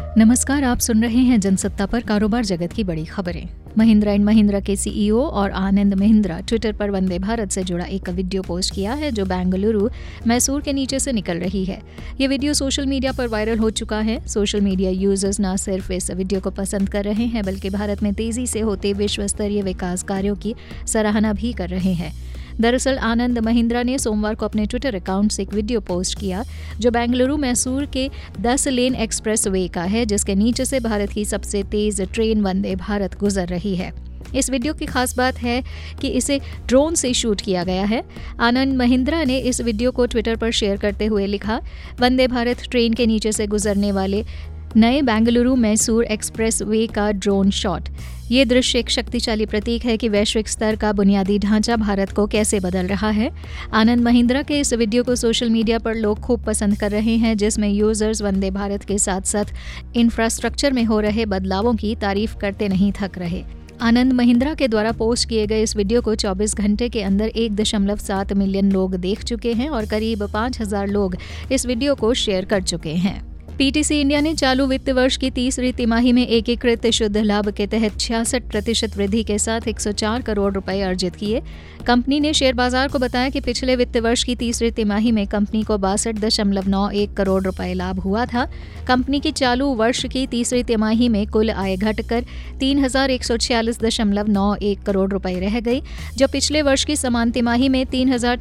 नमस्कार, आप सुन रहे हैं जनसत्ता पर कारोबार जगत की बड़ी खबरें। महिंद्रा एंड महिंद्रा के सीईओ और आनंद महिंद्रा ट्विटर पर वंदे भारत से जुड़ा एक वीडियो पोस्ट किया है जो बेंगलुरु मैसूर के नीचे से निकल रही है। ये वीडियो सोशल मीडिया पर वायरल हो चुका है। सोशल मीडिया यूजर्स न सिर्फ इस वीडियो को पसंद कर रहे हैं बल्कि भारत में तेजी से होते विश्व स्तरीय विकास कार्यों की सराहना भी कर रहे हैं। दरअसल आनंद महिंद्रा ने सोमवार को अपने ट्विटर अकाउंट से एक वीडियो पोस्ट किया जो बेंगलुरु मैसूर के 10 लेन एक्सप्रेस वे का है, जिसके नीचे से भारत की सबसे तेज ट्रेन वंदे भारत गुजर रही है। इस वीडियो की खास बात है कि इसे ड्रोन से शूट किया गया है। आनंद महिंद्रा ने इस वीडियो को ट्विटर पर शेयर करते हुए लिखा, वंदे भारत ट्रेन के नीचे से गुजरने वाले नए बेंगलुरु मैसूर एक्सप्रेस वे का ड्रोन शॉट। ये दृश्य एक शक्तिशाली प्रतीक है कि वैश्विक स्तर का बुनियादी ढांचा भारत को कैसे बदल रहा है। आनंद महिंद्रा के इस वीडियो को सोशल मीडिया पर लोग खूब पसंद कर रहे हैं, जिसमें यूजर्स वंदे भारत के साथ साथ इंफ्रास्ट्रक्चर में हो रहे बदलावों की तारीफ करते नहीं थक रहे। आनंद महिंद्रा के द्वारा पोस्ट किए गए इस वीडियो को 24 घंटे के अंदर 1.7 मिलियन लोग देख चुके हैं और करीब 5,000 लोग इस वीडियो को शेयर कर चुके हैं। पीटीसी इंडिया ने चालू वित्त वर्ष की तीसरी तिमाही में एकीकृत शुद्ध लाभ के तहत 66% वृद्धि के साथ 104 करोड़ रुपए अर्जित किए। कंपनी ने शेयर बाजार को बताया कि पिछले वित्त वर्ष की तीसरी तिमाही में कंपनी को 62.91 करोड़ रुपए लाभ हुआ था। कंपनी की चालू वर्ष की तीसरी तिमाही में कुल आय घटकर 3,146.91 करोड़ रुपए रह गई, जो पिछले वर्ष की समान तिमाही में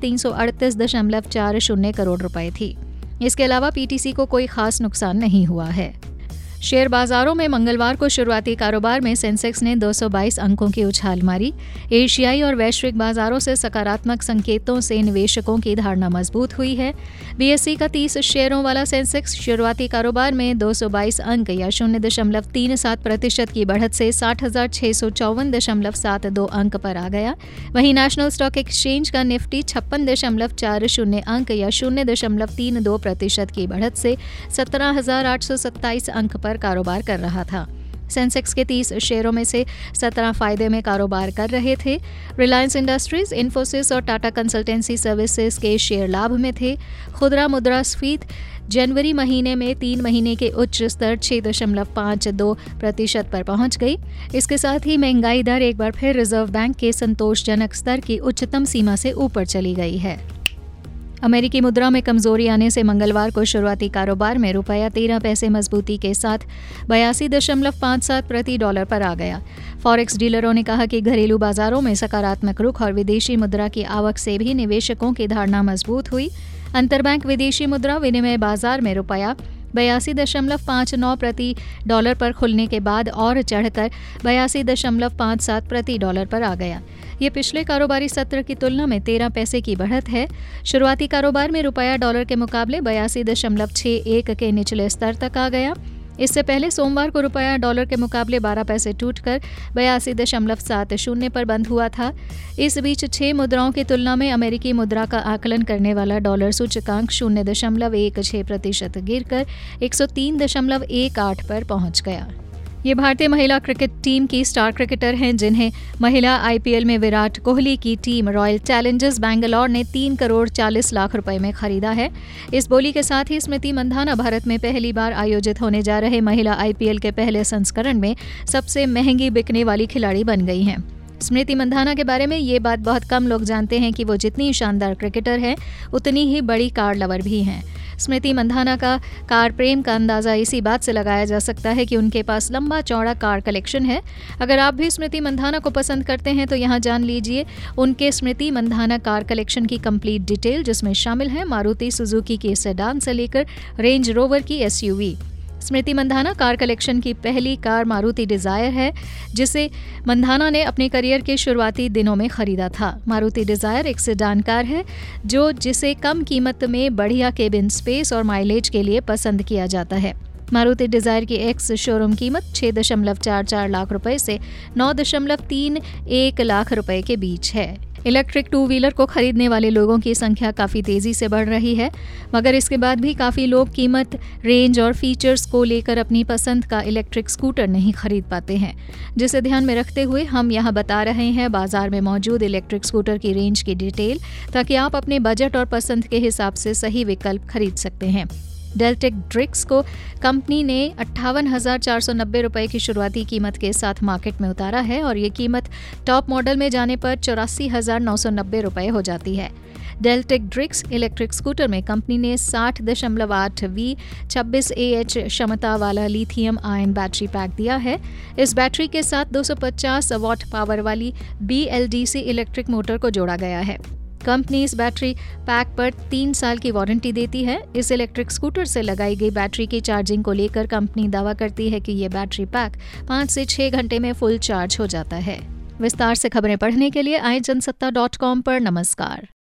3,338.40 करोड़ रुपए थी। इसके अलावा पीटीसी को कोई खास नुकसान नहीं हुआ है। शेयर बाजारों में मंगलवार को शुरुआती कारोबार में सेंसेक्स ने 222 अंकों की उछाल मारी। एशियाई और वैश्विक बाजारों से सकारात्मक संकेतों से निवेशकों की धारणा मजबूत हुई है। बीएसई का 30 शेयरों वाला सेंसेक्स शुरुआती कारोबार में 222 अंक या 0.37% की बढ़त से 60,654.72 अंक पर आ गया। वहीं नेशनल स्टॉक एक्सचेंज का निफ्टी 56.40 अंक या 0.32% की बढ़त से 17,827 अंक पर कारोबार कर रहा था। सेंसेक्स के 30 शेयरों में से 17 फायदे में कारोबार कर रहे थे। रिलायंस इंडस्ट्रीज, इन्फोसिस और टाटा कंसल्टेंसी सर्विसेज के शेयर लाभ में थे। खुदरा मुद्रास्फीति जनवरी महीने में 3 महीने के उच्च स्तर 6.52% पर पहुंच गई। इसके साथ ही महंगाई दर एक बार फिर रिजर्व बैंक के संतोषजनक स्तर की उच्चतम सीमा से ऊपर चली गई है। अमेरिकी मुद्रा में कमजोरी आने से मंगलवार को शुरुआती कारोबार में रुपया 13 पैसे मजबूती के साथ 82.57 प्रति डॉलर पर आ गया। फॉरेक्स डीलरों ने कहा कि घरेलू बाजारों में सकारात्मक रुख और विदेशी मुद्रा की आवक से भी निवेशकों की धारणा मजबूत हुई। अंतरबैंक विदेशी मुद्रा विनिमय बाजार में रुपया 82.59 प्रति डॉलर पर खुलने के बाद और चढ़कर 82.57 प्रति डॉलर पर आ गया। ये पिछले कारोबारी सत्र की तुलना में 13 पैसे की बढ़त है। शुरुआती कारोबार में रुपया डॉलर के मुकाबले 82.61 के निचले स्तर तक आ गया। इससे पहले सोमवार को रुपया डॉलर के मुकाबले 12 पैसे टूटकर 82.70 पर बंद हुआ था। इस बीच 6 मुद्राओं की तुलना में अमेरिकी मुद्रा का आकलन करने वाला डॉलर सूचकांक 0.16% गिरकर 103.18 पर पहुंच गया। ये भारतीय महिला क्रिकेट टीम की स्टार क्रिकेटर हैं, जिन्हें महिला आईपीएल में विराट कोहली की टीम रॉयल चैलेंजर्स बैंगलोर ने 3 करोड़ 40 लाख रुपए में खरीदा है। इस बोली के साथ ही स्मृति मंधाना भारत में पहली बार आयोजित होने जा रहे महिला आईपीएल के पहले संस्करण में सबसे महंगी बिकने वाली खिलाड़ी बन गई हैं। स्मृति मंधाना के बारे में ये बात बहुत कम लोग जानते हैं कि वो जितनी शानदार क्रिकेटर हैं उतनी ही बड़ी कार लवर भी हैं। स्मृति मंधाना का कार प्रेम का अंदाज़ा इसी बात से लगाया जा सकता है कि उनके पास लंबा चौड़ा कार कलेक्शन है। अगर आप भी स्मृति मंधाना को पसंद करते हैं तो यहाँ जान लीजिए उनके स्मृति मंधाना कार कलेक्शन की कंप्लीट डिटेल, जिसमें शामिल है मारुति सुजुकी की सेडान से लेकर रेंज रोवर की SUV. Smriti Mandhana car collection की पहली कार मारुति डिजायर है, जिसे मंधाना ने अपने करियर के शुरुआती दिनों में खरीदा था। मारुति डिजायर एक सेडान कार है जिसे कम कीमत में बढ़िया केबिन स्पेस और माइलेज के लिए पसंद किया जाता है। मारुति डिजायर की एक्स शोरूम कीमत 6.44 लाख रुपए से 9.31 लाख रुपए के बीच है। इलेक्ट्रिक टू व्हीलर को खरीदने वाले लोगों की संख्या काफ़ी तेज़ी से बढ़ रही है, मगर इसके बाद भी काफ़ी लोग कीमत, रेंज और फीचर्स को लेकर अपनी पसंद का इलेक्ट्रिक स्कूटर नहीं खरीद पाते हैं, जिसे ध्यान में रखते हुए हम यहाँ बता रहे हैं बाजार में मौजूद इलेक्ट्रिक स्कूटर की रेंज की डिटेल, ताकि आप अपने बजट और पसंद के हिसाब से सही विकल्प खरीद सकते हैं। डेल्टेक ड्रिक्स को कंपनी ने 58,490 रुपये की शुरुआती कीमत के साथ मार्केट में उतारा है और ये कीमत टॉप मॉडल में जाने पर 84,990 रुपये हो जाती है। डेल्टेक ड्रिक्स इलेक्ट्रिक स्कूटर में कंपनी ने 60.8 V 26 AH क्षमता वाला लिथियम आयन बैटरी पैक दिया है। इस बैटरी के साथ 250 वॉट पावर वाली BLDC इलेक्ट्रिक मोटर को जोड़ा गया है। कंपनी इस बैटरी पैक पर 3 साल की वारंटी देती है। इस इलेक्ट्रिक स्कूटर से लगाई गई बैटरी की चार्जिंग को लेकर कंपनी दावा करती है कि ये बैटरी पैक 5 से 6 घंटे में फुल चार्ज हो जाता है। विस्तार से खबरें पढ़ने के लिए आइए जनसत्ता.com पर नमस्कार।